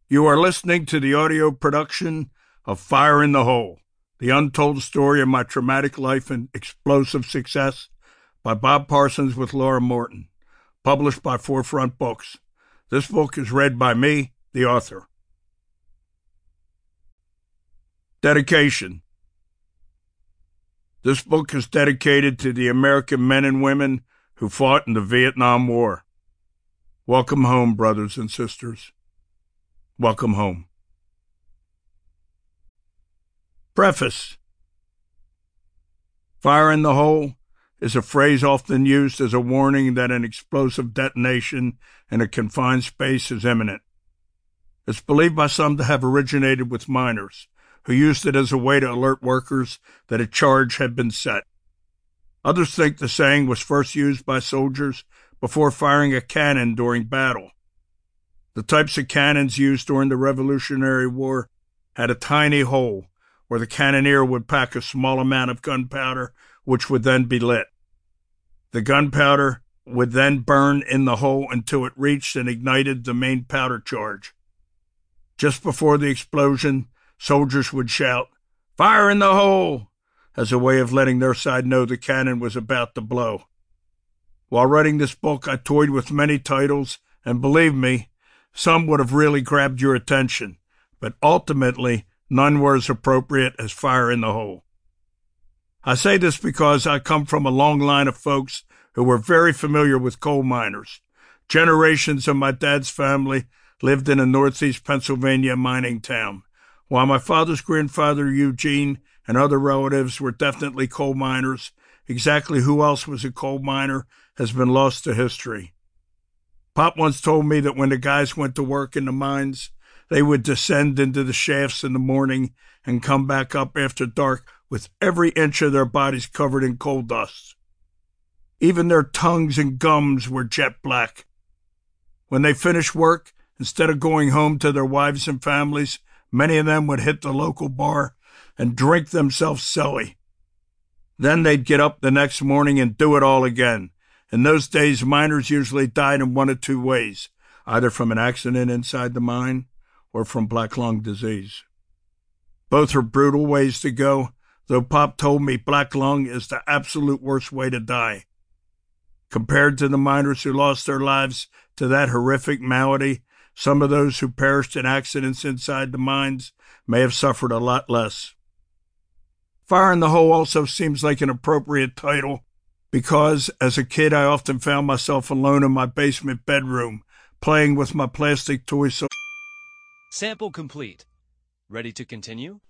You are listening to the audio production of Fire in the Hole, the untold story of my traumatic life and explosive success by Bob Parsons with Laura Morton, published by Forefront Books. This book is read by me, the author. Dedication. This book is dedicated to the American men and women who fought in the Vietnam War. Welcome home, brothers and sisters. Welcome home. Preface. Fire in the hole is a phrase often used as a warning that an explosive detonation in a confined space is imminent. It's believed by some to have originated with miners, who used it as a way to alert workers that a charge had been set. Others think the saying was first used by soldiers before firing a cannon during battle. The types of cannons used during the Revolutionary War had a tiny hole where the cannoneer would pack a small amount of gunpowder, which would then be lit. The gunpowder would then burn in the hole until it reached and ignited the main powder charge. Just before the explosion, soldiers would shout, "Fire in the hole!" as a way of letting their side know the cannon was about to blow. While writing this book, I toyed with many titles, and believe me, some would have really grabbed your attention, but ultimately, none were as appropriate as Fire in the Hole. I say this because I come from a long line of folks who were very familiar with coal miners. Generations of my dad's family lived in a northeast Pennsylvania mining town, while my father's grandfather, Eugene, and other relatives were definitely coal miners. Exactly who else was a coal miner has been lost to history. Pop once told me that when the guys went to work in the mines, they would descend into the shafts in the morning and come back up after dark with every inch of their bodies covered in coal dust. Even their tongues and gums were jet black. When they finished work, instead of going home to their wives and families, many of them would hit the local bar and drink themselves silly. Then they'd get up the next morning and do it all again. In those days, miners usually died in one of two ways, either from an accident inside the mine or from black lung disease. Both are brutal ways to go, though Pop told me black lung is the absolute worst way to die. Compared to the miners who lost their lives to that horrific malady, some of those who perished in accidents inside the mines may have suffered a lot less. Fire in the Hole also seems like an appropriate title because, as a kid, I often found myself alone in my basement bedroom, playing with my plastic toys. Sample complete. Ready to continue?